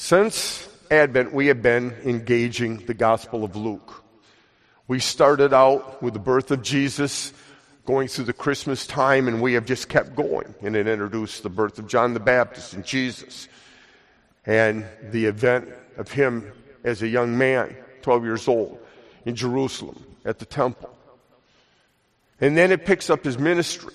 Since Advent, we have been engaging the Gospel of Luke. We started out with the birth of Jesus, going through the Christmas time, and we have just kept going. And it introduced the birth of John the Baptist and Jesus, and the event of him as a young man, 12 years old, in Jerusalem at the temple. And then it picks up his ministry.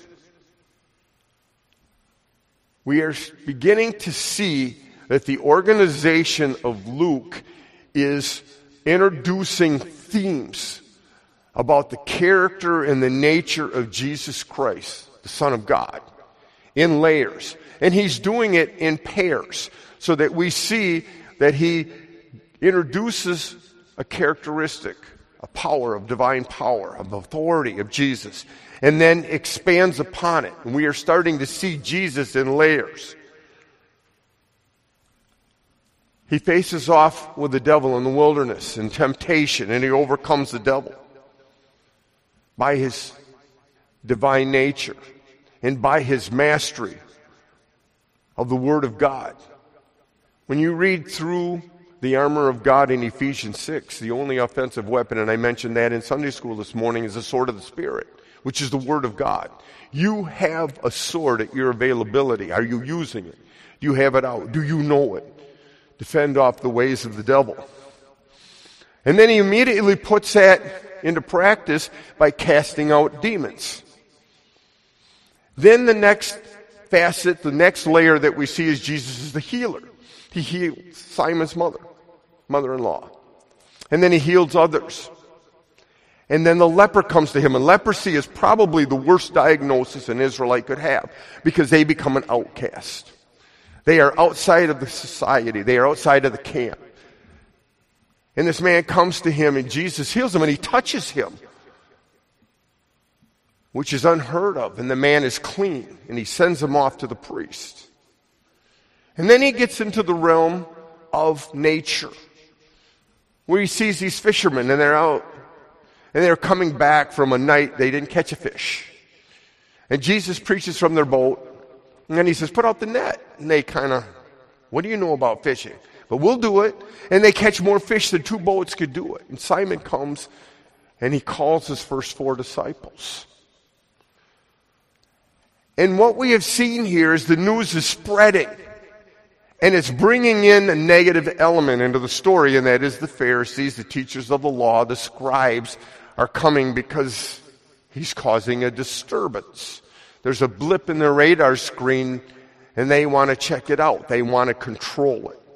We are beginning to see that the organization of Luke is introducing themes about the character and the nature of Jesus Christ, the Son of God, in layers. And he's doing it in pairs so that we see that he introduces a characteristic, a power of divine power, of authority of Jesus, and then expands upon it. And we are starting to see Jesus in layers. He faces off with the devil in the wilderness in temptation, and he overcomes the devil by his divine nature and by his mastery of the Word of God. When you read through the armor of God in Ephesians 6, the only offensive weapon, and I mentioned that in Sunday school this morning, is the sword of the Spirit, which is the Word of God. You have a sword at your availability. Are you using it? Do you have it out? Do you know it? Defend off the ways of the devil. And then he immediately puts that into practice by casting out demons. Then the next facet, the next layer that we see is Jesus is the healer. He heals Simon's mother-in-law. And then he heals others. And then the leper comes to him. And leprosy is probably the worst diagnosis an Israelite could have, because they become an outcast. They are outside of the society. They are outside of the camp. And this man comes to him, and Jesus heals him, and he touches him, which is unheard of. And the man is clean, and he sends him off to the priest. And then he gets into the realm of nature, where he sees these fishermen, and they're out, and they're coming back from a night they didn't catch a fish. And Jesus preaches from their boat, and then he says, put out the net. And they kind of, what do you know about fishing? But we'll do it. And they catch more fish than 2 boats could do it. And Simon comes, and he calls his first 4 disciples. And what we have seen here is the news is spreading. And it's bringing in a negative element into the story, and that is the Pharisees, the teachers of the law, the scribes are coming because he's causing a disturbance. There's a blip in their radar screen, and they want to check it out. They want to control it.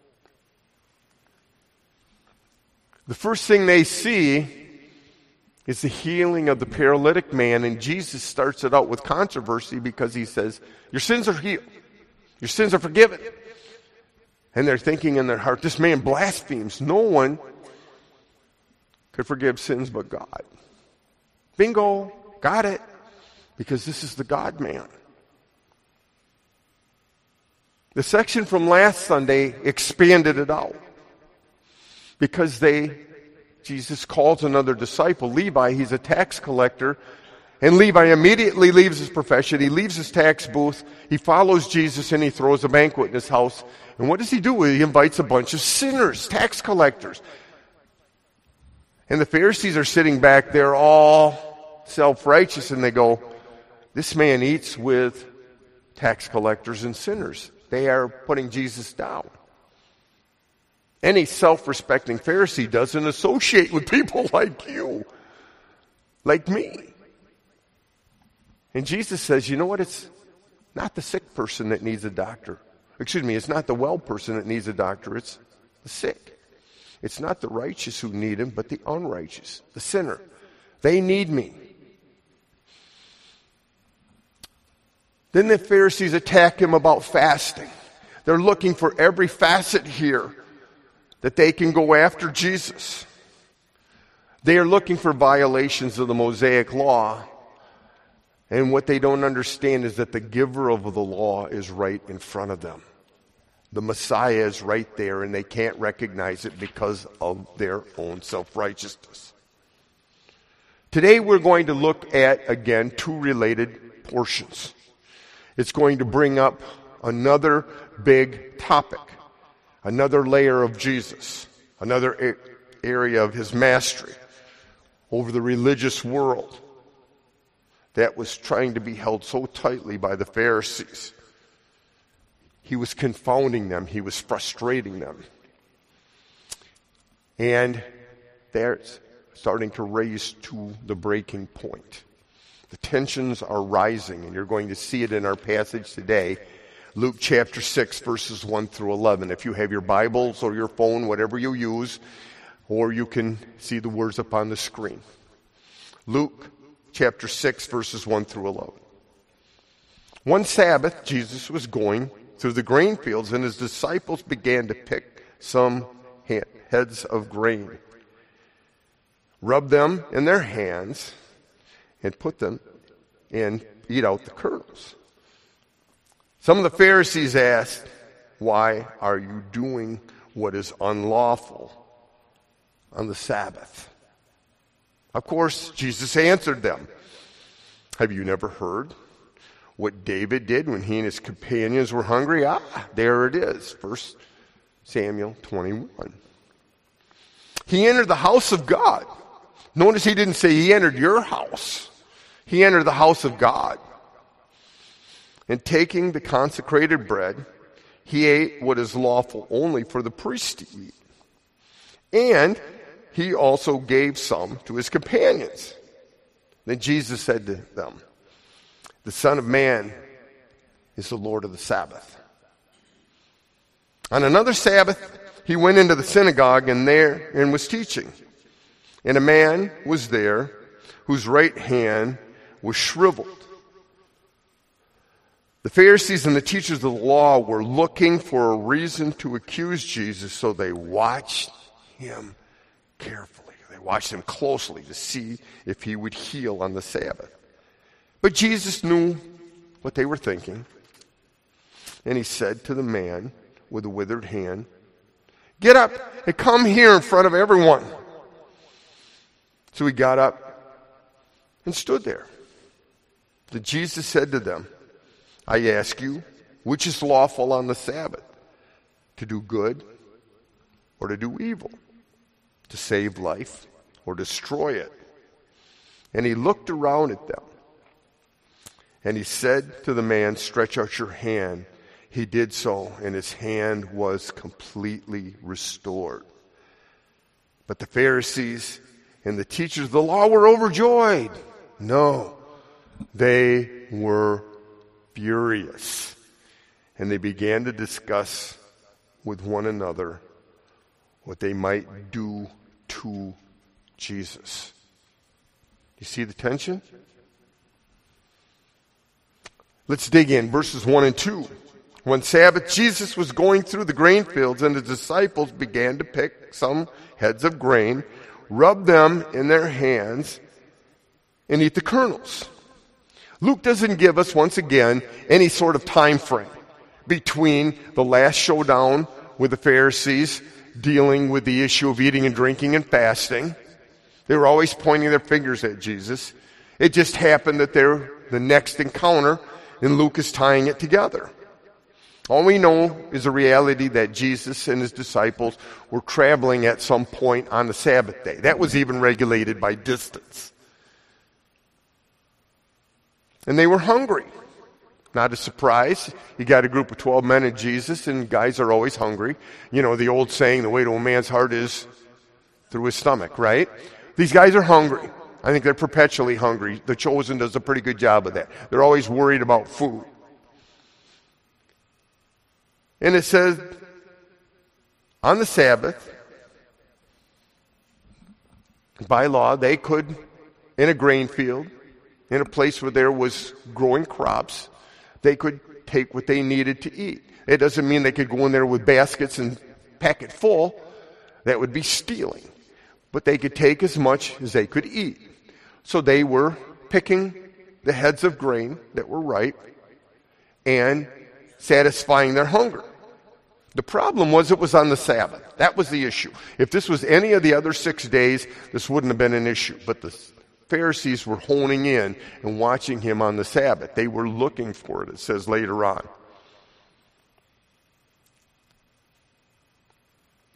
The first thing they see is the healing of the paralytic man, and Jesus starts it out with controversy because he says, your sins are healed. Your sins are forgiven. And they're thinking in their heart, this man blasphemes. No one could forgive sins but God. Bingo, got it. Because this is the God-man. The section from last Sunday expanded it out. Because Jesus calls another disciple, Levi. He's a tax collector. And Levi immediately leaves his profession. He leaves his tax booth. He follows Jesus, and he throws a banquet in his house. And what does he do? He invites a bunch of sinners, tax collectors. And the Pharisees are sitting back there all self-righteous, and they go, this man eats with tax collectors and sinners. They are putting Jesus down. Any self-respecting Pharisee doesn't associate with people like you, like me. And Jesus says, you know what? It's not the sick person that needs a doctor. It's not the well person that needs a doctor. It's the sick. It's not the righteous who need him, but the unrighteous, the sinner. They need me. Then the Pharisees attack him about fasting. They're looking for every facet here that they can go after Jesus. They are looking for violations of the Mosaic law. And what they don't understand is that the giver of the law is right in front of them. The Messiah is right there, and they can't recognize it because of their own self-righteousness. Today we're going to look at, again, 2 related portions. It's going to bring up another big topic. another layer of Jesus, another area of his mastery over the religious world that was trying to be held so tightly by the Pharisees. He was confounding them. He was frustrating them. And they're starting to raise to the breaking point. The tensions are rising, and you're going to see it in our passage today. Luke chapter 6, verses 1 through 11. If you have your Bibles or your phone, whatever you use, or you can see the words up on the screen. Luke chapter 6, verses 1 through 11. One Sabbath, Jesus was going through the grain fields, and his disciples began to pick some heads of grain, rub them in their hands, and put them and eat out the kernels. Some of the Pharisees asked, "Why are you doing what is unlawful on the Sabbath?" Of course, Jesus answered them, "Have you never heard what David did when he and his companions were hungry?" There it is, 1 Samuel 21. He entered the house of God. Notice he didn't say he entered your house. He entered the house of God. And taking the consecrated bread, he ate what is lawful only for the priest to eat. And he also gave some to his companions. Then Jesus said to them, "The Son of Man is the Lord of the Sabbath." On another Sabbath, he went into the synagogue and was teaching. And a man was there whose right hand was shriveled. The Pharisees and the teachers of the law were looking for a reason to accuse Jesus, so they watched him carefully. They watched him closely to see if he would heal on the Sabbath. But Jesus knew what they were thinking. And he said to the man with the withered hand, "Get up and come here in front of everyone." So he got up and stood there. Then Jesus said to them, "I ask you, which is lawful on the Sabbath? To do good or to do evil? To save life or destroy it?" And he looked around at them. And he said to the man, "Stretch out your hand." He did so, and his hand was completely restored. But the Pharisees and the teachers of the law were overjoyed. No, they were furious. And they began to discuss with one another what they might do to Jesus. You see the tension? Let's dig in. Verses 1 and 2. One Sabbath, Jesus was going through the grain fields, and his disciples began to pick some heads of grain, rub them in their hands, and eat the kernels. Luke doesn't give us, once again, any sort of time frame between the last showdown with the Pharisees dealing with the issue of eating and drinking and fasting. They were always pointing their fingers at Jesus. It just happened that they're the next encounter, and Luke is tying it together. All we know is the reality that Jesus and his disciples were traveling at some point on the Sabbath day. That was even regulated by distance. And they were hungry. Not a surprise. You got a group of 12 men and Jesus, and guys are always hungry. You know, the old saying, the way to a man's heart is through his stomach, right? These guys are hungry. I think they're perpetually hungry. The Chosen does a pretty good job of that. They're always worried about food. And it says, on the Sabbath, by law, they could, in a grain field, in a place where there was growing crops, they could take what they needed to eat. It doesn't mean they could go in there with baskets and pack it full. That would be stealing. But they could take as much as they could eat. So they were picking the heads of grain that were ripe and satisfying their hunger. The problem was it was on the Sabbath. That was the issue. If this was any of the other 6 days, this wouldn't have been an issue. But the Pharisees were honing in and watching him on the Sabbath. They were looking for it, it says later on.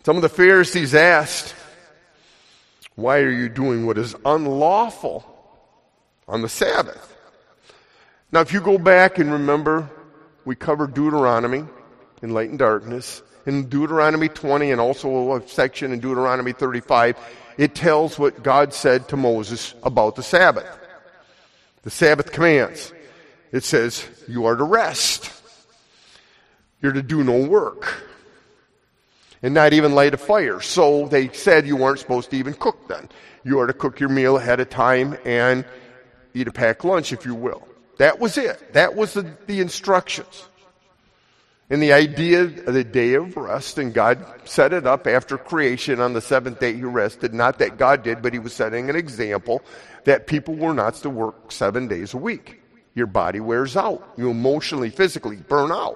Some of the Pharisees asked, why are you doing what is unlawful on the Sabbath? Now, if you go back and remember, we covered Deuteronomy in Light and Darkness. In Deuteronomy 20 and also a section in Deuteronomy 35, it tells what God said to Moses about the Sabbath. The Sabbath commands. It says, you are to rest. You're to do no work. And not even light a fire. So they said you weren't supposed to even cook then. You are to cook your meal ahead of time and eat a packed lunch, if you will. That was it. That was the instructions. And the idea of the day of rest, and God set it up after creation on the seventh day he rested. Not that God did, but he was setting an example that people were not to work 7 days a week. Your body wears out. You emotionally, physically burn out.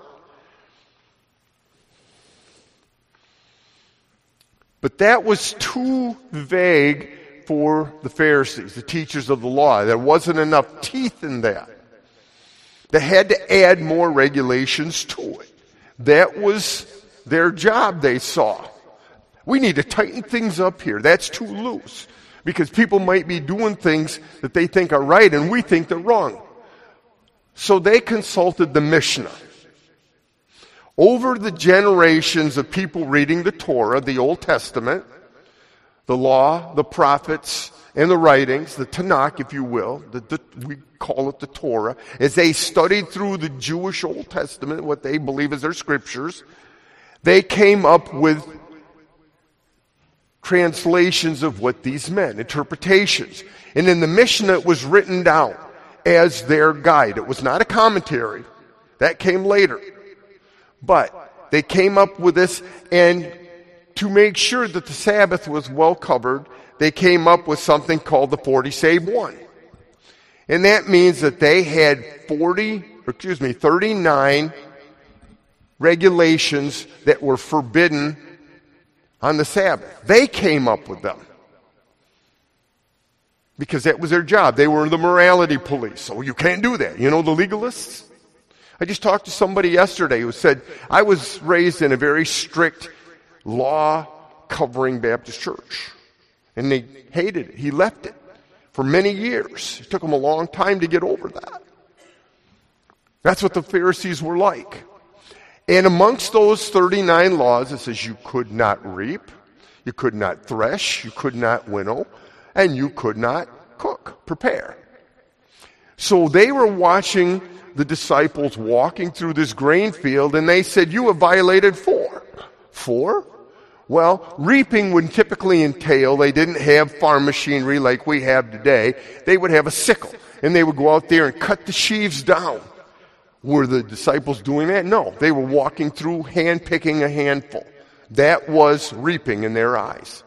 But that was too vague for the Pharisees, the teachers of the law. There wasn't enough teeth in that. They had to add more regulations to it. That was their job, they saw. We need to tighten things up here. That's too loose. Because people might be doing things that they think are right and we think they're wrong. So they consulted the Mishnah. Over the generations of people reading the Torah, the Old Testament, the law, the prophets, and the writings, the Tanakh, if you will, we call it the Torah, as they studied through the Jewish Old Testament, what they believe is their scriptures, they came up with translations of what these meant, interpretations. And in the Mishnah, it was written down as their guide. It was not a commentary. That came later. But they came up with this, and to make sure that the Sabbath was well covered, they came up with something called the 40 save 1. And that means that they had 39 regulations that were forbidden on the Sabbath. They came up with them. Because that was their job. They were the morality police. So you can't do that. You know the legalists? I just talked to somebody yesterday who said, I was raised in a very strict law-covering Baptist church. And they hated it. He left it for many years. It took him a long time to get over that. That's what the Pharisees were like. And amongst those 39 laws, it says you could not reap, you could not thresh, you could not winnow, and you could not cook, prepare. So they were watching the disciples walking through this grain field, and they said, you have violated 4. 4? Well, reaping would typically entail, they didn't have farm machinery like we have today. They would have a sickle, and they would go out there and cut the sheaves down. Were the disciples doing that? No. They were walking through, hand-picking a handful. That was reaping in their eyes.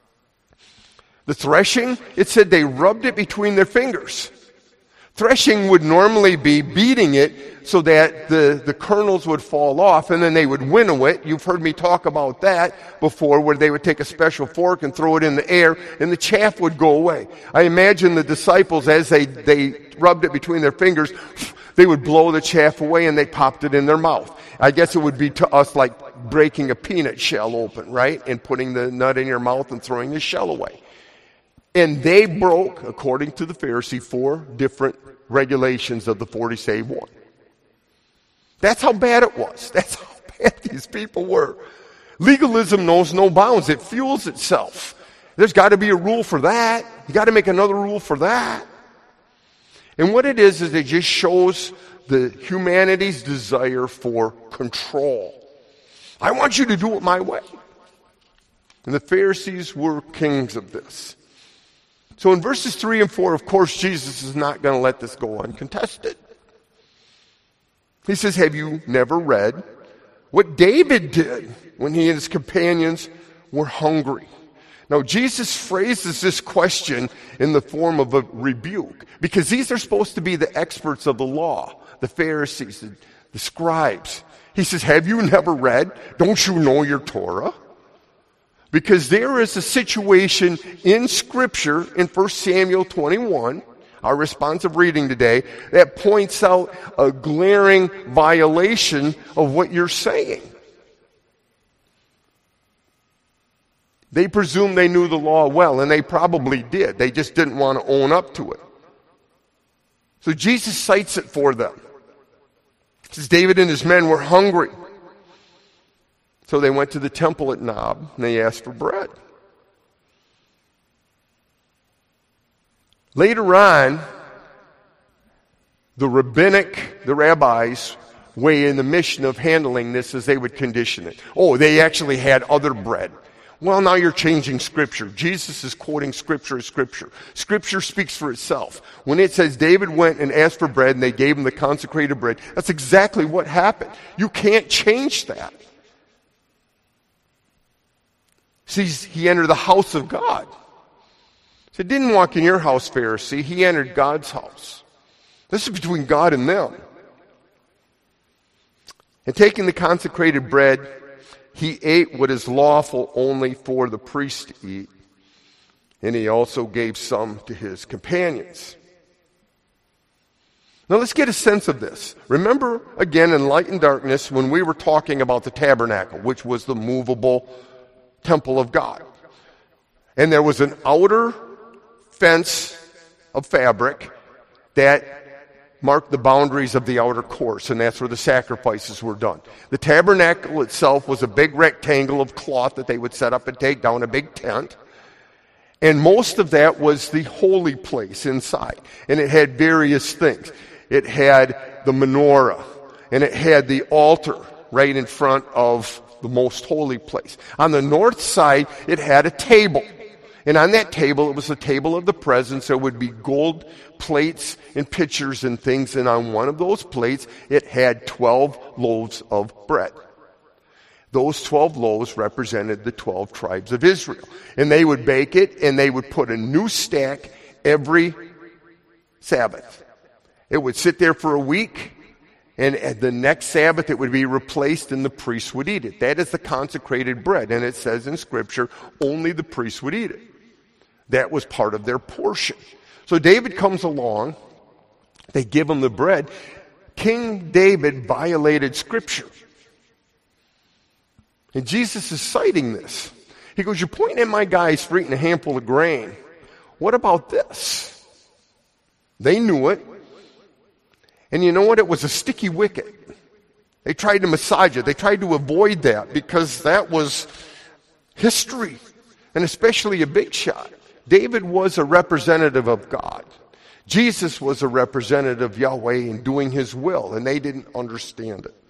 The threshing, it said they rubbed it between their fingers. Threshing would normally be beating it so that the kernels would fall off, and then they would winnow it. You've heard me talk about that before, where they would take a special fork and throw it in the air, and the chaff would go away. I imagine the disciples, as they rubbed it between their fingers, they would blow the chaff away, and they popped it in their mouth. I guess it would be to us like breaking a peanut shell open, right? And putting the nut in your mouth and throwing the shell away. And they broke, according to the Pharisee, 4 different regulations of the 40 save 1. That's how bad it was. That's how bad these people were. Legalism knows no bounds. It fuels itself. There's got to be a rule for that. You got to make another rule for that. And what it is it just shows the humanity's desire for control. I want you to do it my way. And the Pharisees were kings of this. So in verses 3 and 4, of course, Jesus is not going to let this go uncontested. He says, have you never read what David did when he and his companions were hungry? Now, Jesus phrases this question in the form of a rebuke, because these are supposed to be the experts of the law, the Pharisees, the scribes. He says, have you never read? Don't you know your Torah? Because there is a situation in Scripture in 1 Samuel 21, our responsive reading today, that points out a glaring violation of what you're saying. They presumed they knew the law well, and they probably did. They just didn't want to own up to it. So Jesus cites it for them. He says David and his men were hungry. So they went to the temple at Nob, and they asked for bread. Later on, the rabbis weigh in the mission of handling this as they would condition it. Oh, they actually had other bread. Well, now you're changing Scripture. Jesus is quoting Scripture as Scripture. Scripture speaks for itself. When it says David went and asked for bread and they gave him the consecrated bread, that's exactly what happened. You can't change that. See, he entered the house of God. He didn't walk in your house, Pharisee. He entered God's house. This is between God and them. And taking the consecrated bread, he ate what is lawful only for the priest to eat, and he also gave some to his companions. Now let's get a sense of this. Remember, again, in Light and Darkness, when we were talking about the tabernacle, which was the movable temple of God. And there was an outer fence of fabric that marked the boundaries of the outer courts, and that's where the sacrifices were done. The tabernacle itself was a big rectangle of cloth that they would set up and take down, a big tent. And most of that was the holy place inside. And it had various things. It had the menorah, and it had the altar right in front of the most holy place. On the north side, it had a table. And on that table, it was the table of the presence. There would be gold plates and pitchers and things. And on one of those plates, it had 12 loaves of bread. Those 12 loaves represented the 12 tribes of Israel. And they would bake it, and they would put a new stack every Sabbath. It would sit there for a week, and at the next Sabbath it would be replaced, and the priests would eat it. That is the consecrated bread. And it says in Scripture, only the priests would eat it. That was part of their portion. So David comes along. They give him the bread. King David violated Scripture. And Jesus is citing this. He goes, you're pointing at my guys for eating a handful of grain. What about this? They knew it. And you know what? It was a sticky wicket. They tried to massage it. They tried to avoid that because that was history, and especially a big shot. David was a representative of God. Jesus was a representative of Yahweh in doing his will, and they didn't understand it.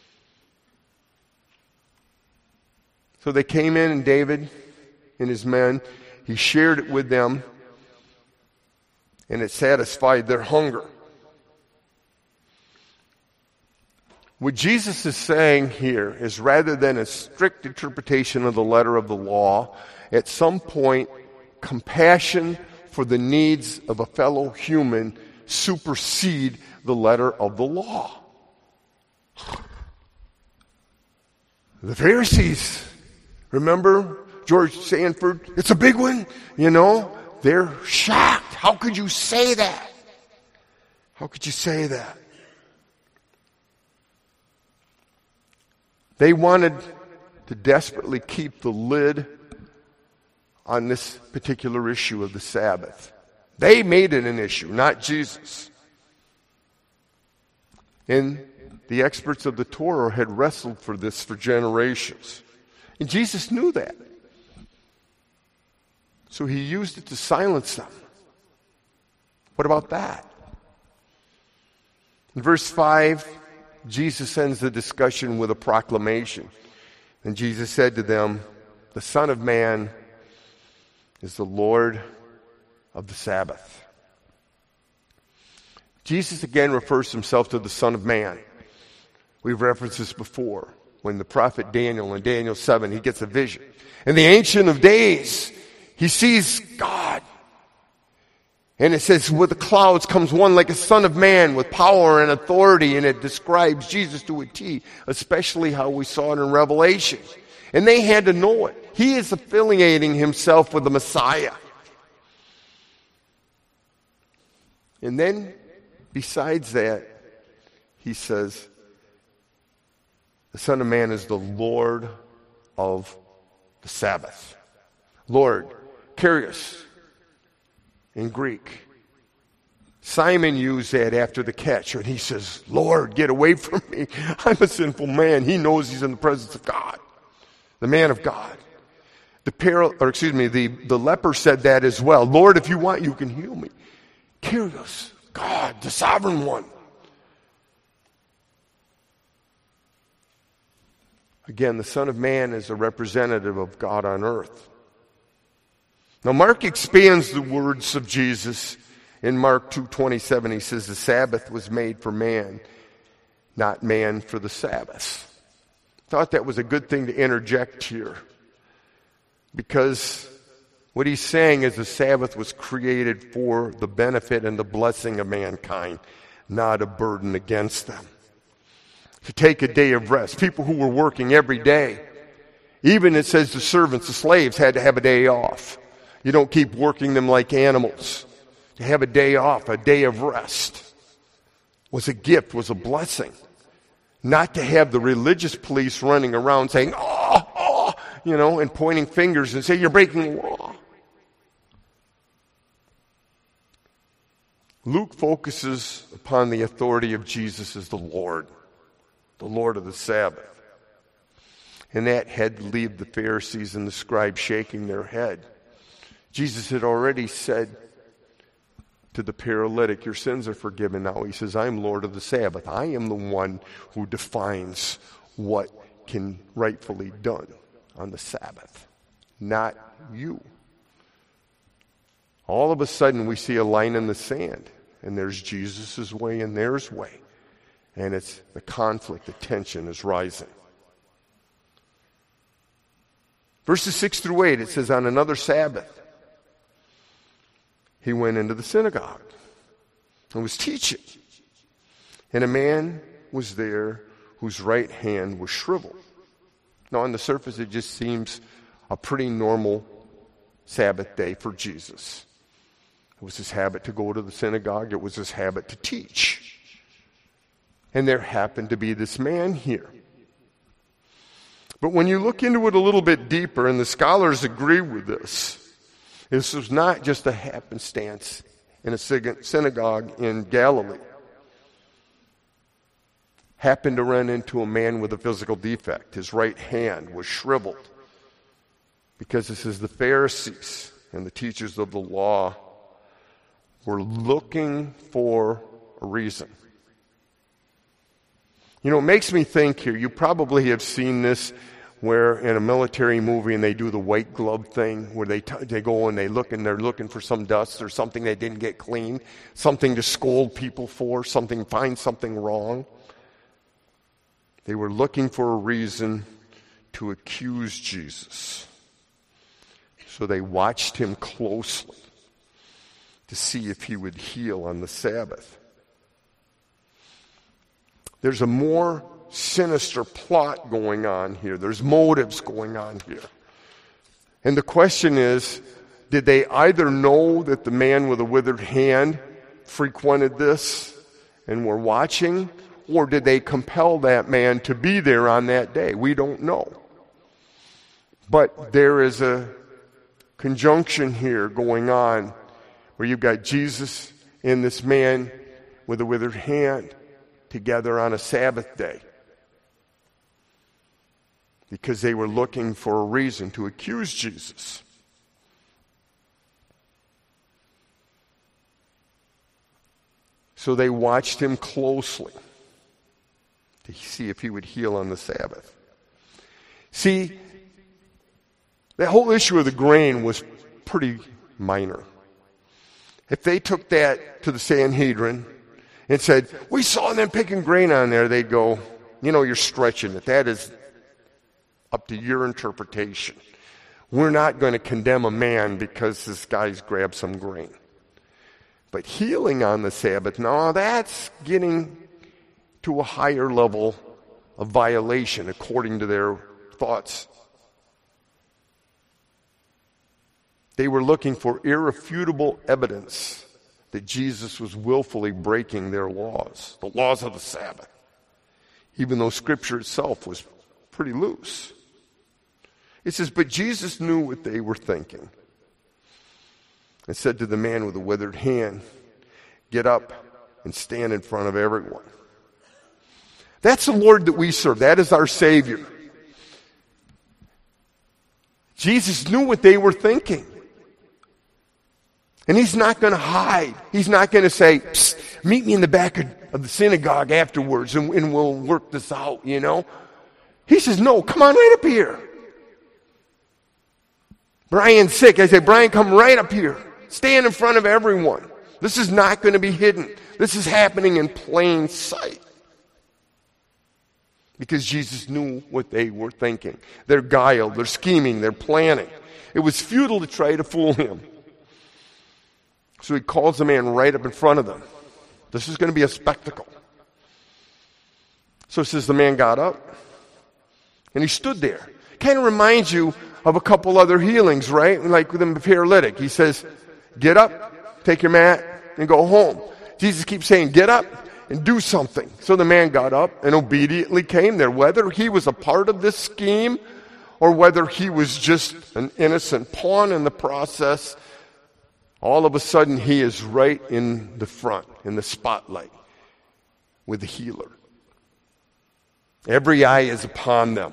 So they came in, and David and his men, he shared it with them, and it satisfied their hunger. What Jesus is saying here is, rather than a strict interpretation of the letter of the law, at some point, compassion for the needs of a fellow human supersede the letter of the law. The Pharisees, remember George Sanford? It's a big one, you know. They're shocked. How could you say that? How could you say that? They wanted to desperately keep the lid on this particular issue of the Sabbath. They made it an issue, not Jesus. And the experts of the Torah had wrestled for this for generations. And Jesus knew that. So he used it to silence them. What about that? In verse 5, Jesus ends the discussion with a proclamation. And Jesus said to them, the Son of Man is the Lord of the Sabbath. Jesus again refers himself to the Son of Man. We've referenced this before. When the prophet Daniel, in Daniel 7, he gets a vision. And the Ancient of Days, he sees God. And it says, with the clouds comes one like a son of man with power and authority. And it describes Jesus to a T, especially how we saw it in Revelation. And they had to know it. He is affiliating himself with the Messiah. And then, besides that, he says, the Son of Man is the Lord of the Sabbath. Lord, Kyrios in Greek. Simon used that after the catch, and he says, Lord, get away from me. I'm a sinful man. He knows he's in the presence of God, the man of God. The leper said that as well. Lord, if you want, you can heal me. Kyrios, God, the sovereign one. Again, the Son of Man is a representative of God on earth. Now, Mark expands the words of Jesus in Mark 2:27. He says, the Sabbath was made for man, not man for the Sabbath. Thought that was a good thing to interject here, because what he's saying is the Sabbath was created for the benefit and the blessing of mankind, not a burden against them. To take a day of rest. People who were working every day, even it says the servants, the slaves had to have a day off. You don't keep working them like animals. To have a day off, a day of rest, was a gift, was a blessing. Not to have the religious police running around saying, and pointing fingers and say, you're breaking the law. Luke focuses upon the authority of Jesus as the Lord of the Sabbath. And that had to leave the Pharisees and the scribes shaking their head. Jesus had already said to the paralytic, your sins are forgiven now. He says, I'm Lord of the Sabbath. I am the one who defines what can rightfully be done on the Sabbath, not you. All of a sudden we see a line in the sand, and there's Jesus' way and theirs way. And it's the conflict, the tension is rising. Verses 6-8, it says, on another Sabbath, he went into the synagogue and was teaching. And a man was there whose right hand was shriveled. Now, on the surface, it just seems a pretty normal Sabbath day for Jesus. It was his habit to go to the synagogue. It was his habit to teach. And there happened to be this man here. But when you look into it a little bit deeper, and the scholars agree with this was not just a happenstance in a synagogue in Galilee. Happened to run into a man with a physical defect. His right hand was shriveled. Because this is the Pharisees and the teachers of the law were looking for a reason. You know, it makes me think here, you probably have seen this where in a military movie and they do the white glove thing where they go and they're looking for some dust or something they didn't get clean, something to scold people for, find something wrong. They were looking for a reason to accuse Jesus. So they watched him closely to see if he would heal on the Sabbath. There's a more sinister plot going on here. There's motives going on here. And the question is, did they either know that the man with a withered hand frequented this and were watching, or did they compel that man to be there on that day? We don't know. But there is a conjunction here going on where you've got Jesus and this man with a withered hand together on a Sabbath day because they were looking for a reason to accuse Jesus. So they watched him closely to see if he would heal on the Sabbath. See, that whole issue of the grain was pretty minor. If they took that to the Sanhedrin and said, we saw them picking grain on there, they'd go, you're stretching it. That is up to your interpretation. We're not going to condemn a man because this guy's grabbed some grain. But healing on the Sabbath, no, that's getting to a higher level of violation according to their thoughts. They were looking for irrefutable evidence that Jesus was willfully breaking their laws, the laws of the Sabbath, even though Scripture itself was pretty loose. It says, but Jesus knew what they were thinking and said to the man with the withered hand, get up and stand in front of everyone. That's the Lord that we serve. That is our Savior. Jesus knew what they were thinking. And he's not going to hide. He's not going to say, meet me in the back of the synagogue afterwards and we'll work this out, you know. He says, no, come on right up here. Brian's sick. I say, Brian, come right up here. Stand in front of everyone. This is not going to be hidden. This is happening in plain sight. Because Jesus knew what they were thinking. They're guiled, they're scheming, they're planning. It was futile to try to fool him. So he calls the man right up in front of them. This is going to be a spectacle. So it says the man got up and he stood there. Kind of reminds you of a couple other healings, right? Like with the paralytic. He says, get up, take your mat, and go home. Jesus keeps saying, get up and do something. So the man got up and obediently came there. Whether he was a part of this scheme or whether he was just an innocent pawn in the process, all of a sudden he is right in the front, in the spotlight with the healer. Every eye is upon them.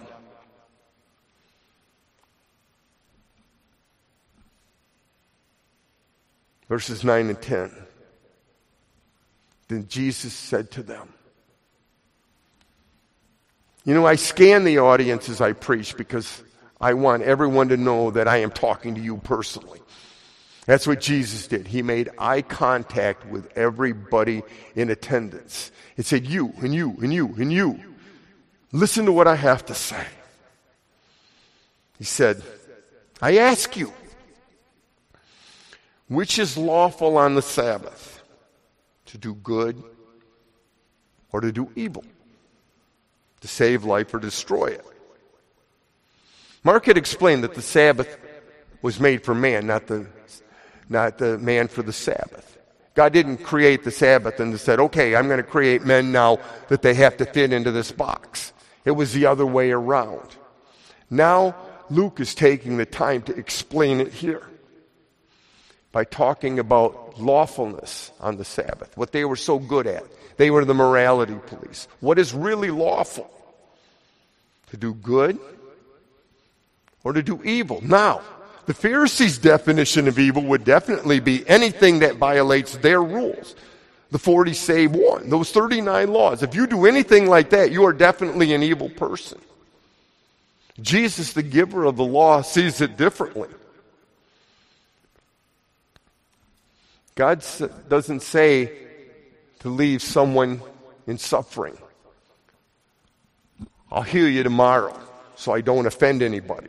Verses 9 and 10. Then Jesus said to them, you know, I scan the audience as I preach because I want everyone to know that I am talking to you personally. That's what Jesus did. He made eye contact with everybody in attendance. It said, you, and you, and you, and you. Listen to what I have to say. He said, I ask you, which is lawful on the Sabbath? To do good or to do evil? To save life or destroy it? Mark had explained that the Sabbath was made for man, not the man for the Sabbath. God didn't create the Sabbath and said, okay, I'm going to create men now that they have to fit into this box. It was the other way around. Now Luke is taking the time to explain it here by talking about lawfulness on the Sabbath, what they were so good at. They were the morality police. What is really lawful? To do good or to do evil? Now, the Pharisees' definition of evil would definitely be anything that violates their rules. The 40 save one, those 39 laws. If you do anything like that, you are definitely an evil person. Jesus, the giver of the law, sees it differently. God doesn't say to leave someone in suffering. I'll heal you tomorrow so I don't offend anybody.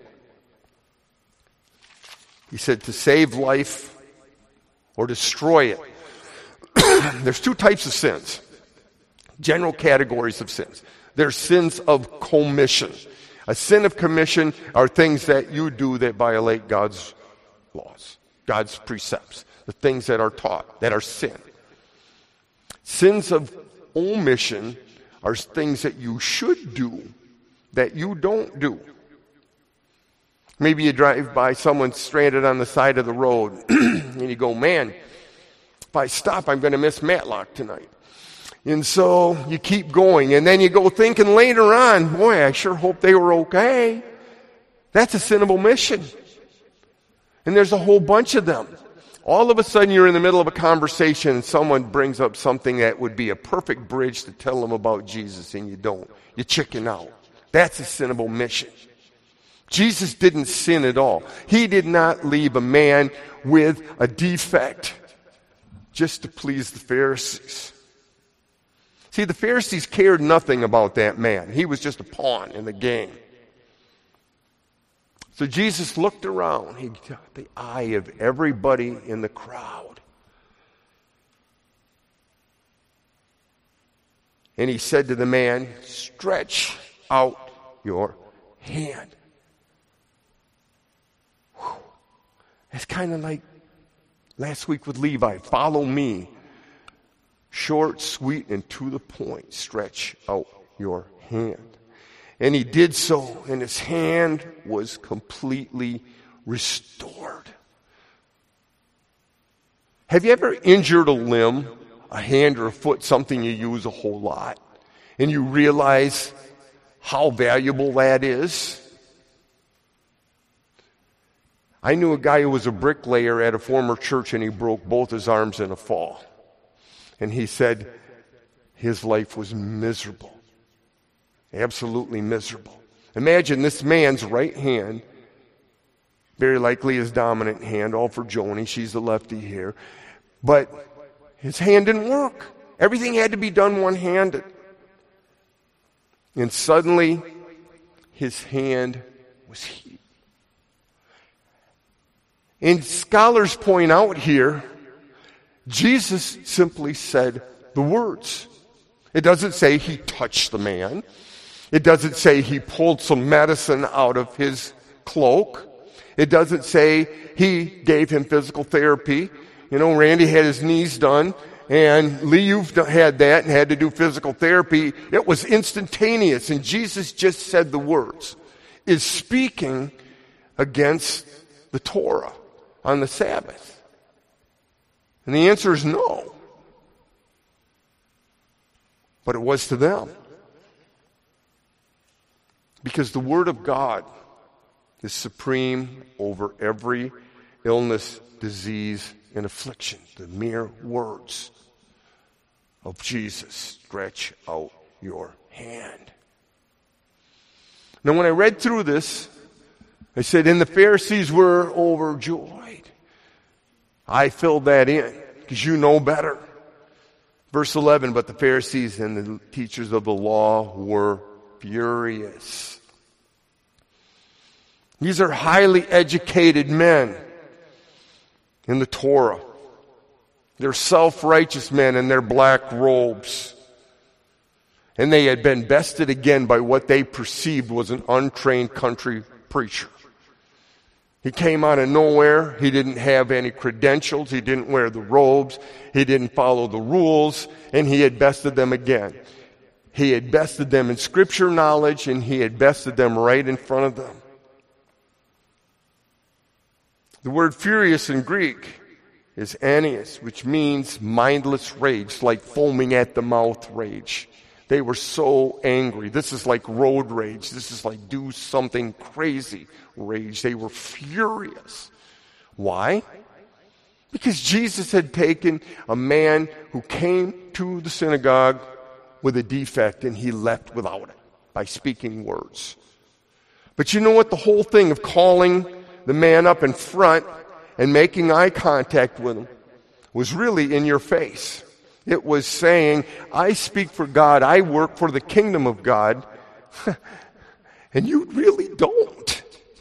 He said to save life or destroy it. There's two types of sins, general categories of sins. There's sins of commission. A sin of commission are things that you do that violate God's laws, God's precepts, the things that are taught, that are sin. Sins of omission are things that you should do that you don't do. Maybe you drive by someone stranded on the side of the road and you go, man, if I stop, I'm going to miss Matlock tonight. And so you keep going, and then you go thinking later on, boy, I sure hope they were okay. That's a sin of omission. And there's a whole bunch of them. All of a sudden you're in the middle of a conversation and someone brings up something that would be a perfect bridge to tell them about Jesus, and you don't. You chicken out. That's a sin of omission. Jesus didn't sin at all. He did not leave a man with a defect just to please the Pharisees. See, the Pharisees cared nothing about that man. He was just a pawn in the game. So Jesus looked around. He got the eye of everybody in the crowd. And he said to the man, stretch out your hand. Whew. It's kind of like last week with Levi. Follow me. Short, sweet, and to the point. Stretch out your hand. And he did so, and his hand was completely restored. Have you ever injured a limb, a hand or a foot, something you use a whole lot, and you realize how valuable that is? I knew a guy who was a bricklayer at a former church, and he broke both his arms in a fall. And he said his life was miserable. Absolutely miserable. Imagine this man's right hand, very likely his dominant hand, all for Joni, she's the lefty here. But his hand didn't work. Everything had to be done one-handed. And suddenly, his hand was healed. And scholars point out here, Jesus simply said the words. It doesn't say he touched the man. It doesn't say he pulled some medicine out of his cloak. It doesn't say he gave him physical therapy. You know, Randy had his knees done, and Lee, you've had that and had to do physical therapy. It was instantaneous, and Jesus just said the words. Is speaking against the Torah on the Sabbath? And the answer is no. But it was to them. Because the Word of God is supreme over every illness, disease, and affliction. The mere words of Jesus. Stretch out your hand. Now when I read through this, I said, and the Pharisees were overjoyed. I filled that in, because you know better. Verse 11, but the Pharisees and the teachers of the law were furious. These are highly educated men in the Torah. They're self-righteous men in their black robes. And they had been bested again by what they perceived was an untrained country preacher. He came out of nowhere. He didn't have any credentials. He didn't wear the robes. He didn't follow the rules. And he had bested them again. He had bested them in scripture knowledge, and he had bested them right in front of them. The word furious in Greek is anias, which means mindless rage, like foaming at the mouth rage. They were so angry. This is like road rage. This is like do something crazy rage. They were furious. Why? Because Jesus had taken a man who came to the synagogue with a defect, and he left without it by speaking words. But you know what? The whole thing of calling the man up in front and making eye contact with him was really in your face. It was saying, I speak for God, I work for the kingdom of God, and you really don't.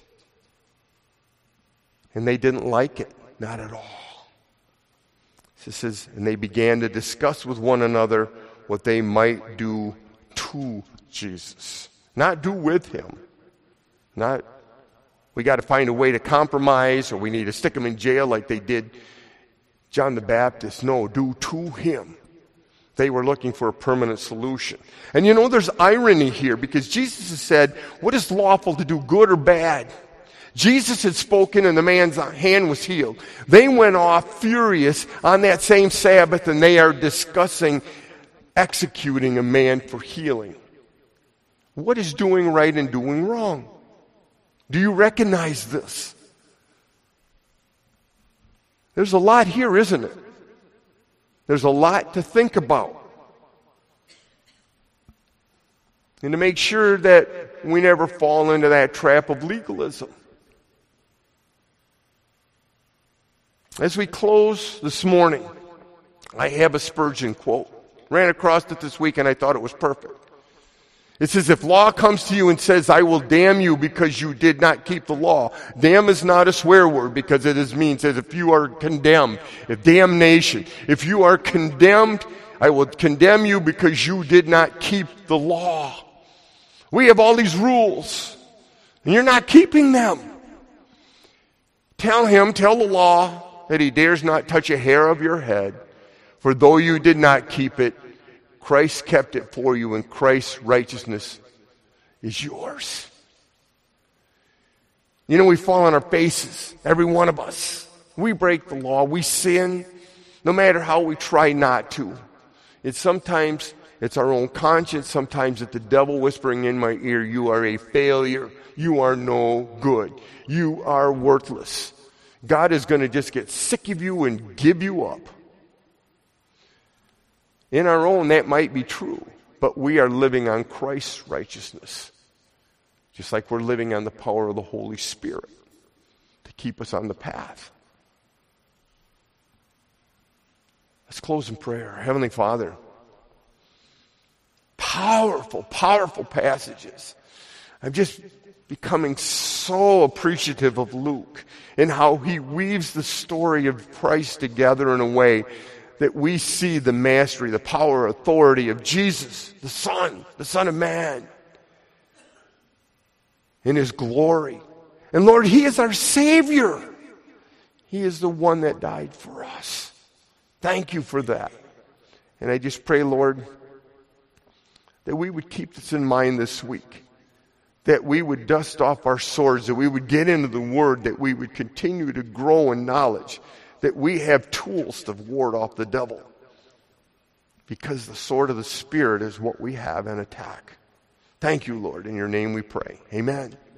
And they didn't like it, not at all. It says, and they began to discuss with one another what they might do to Jesus. Not do with him. Not, we got to find a way to compromise, or we need to stick him in jail like they did John the Baptist. No, do to him. They were looking for a permanent solution. And you know, there's irony here, because Jesus has said, what is lawful to do, good or bad? Jesus had spoken and the man's hand was healed. They went off furious on that same Sabbath, and they are discussing executing a man for healing. What is doing right and doing wrong? Do you recognize this? There's a lot here, isn't it? There's a lot to think about. And to make sure that we never fall into that trap of legalism. As we close this morning, I have a Spurgeon quote. Ran across it this week and I thought it was perfect. It says, if law comes to you and says, I will damn you because you did not keep the law. Damn is not a swear word, because it means as if you are condemned. If damnation. If you are condemned, I will condemn you because you did not keep the law. We have all these rules, and you're not keeping them. Tell the law that he dares not touch a hair of your head. For though you did not keep it, Christ kept it for you, and Christ's righteousness is yours. You know, we fall on our faces, every one of us. We break the law. We sin, no matter how we try not to. Sometimes it's our own conscience. Sometimes it's the devil whispering in my ear, you are a failure. You are no good. You are worthless. God is going to just get sick of you and give you up. In our own, that might be true, but we are living on Christ's righteousness, just like we're living on the power of the Holy Spirit to keep us on the path. Let's close in prayer. Heavenly Father, powerful, powerful passages. I'm just becoming so appreciative of Luke and how he weaves the story of Christ together in a way that we see the mastery, the power, authority of Jesus, the Son of Man, in his glory. And Lord, he is our Savior. He is the one that died for us. Thank you for that. And I just pray, Lord, that we would keep this in mind this week, that we would dust off our swords, that we would get into the Word, that we would continue to grow in knowledge, that we have tools to ward off the devil, because the sword of the Spirit is what we have in attack. Thank you, Lord. In your name we pray. Amen.